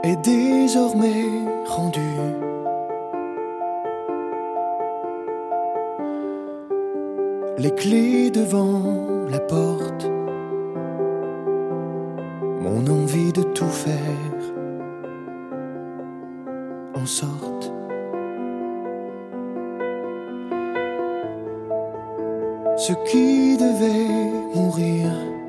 est désormais rendu. Les clés devant la porte, mon envie de tout faire en sorte. Ce qui devait mourir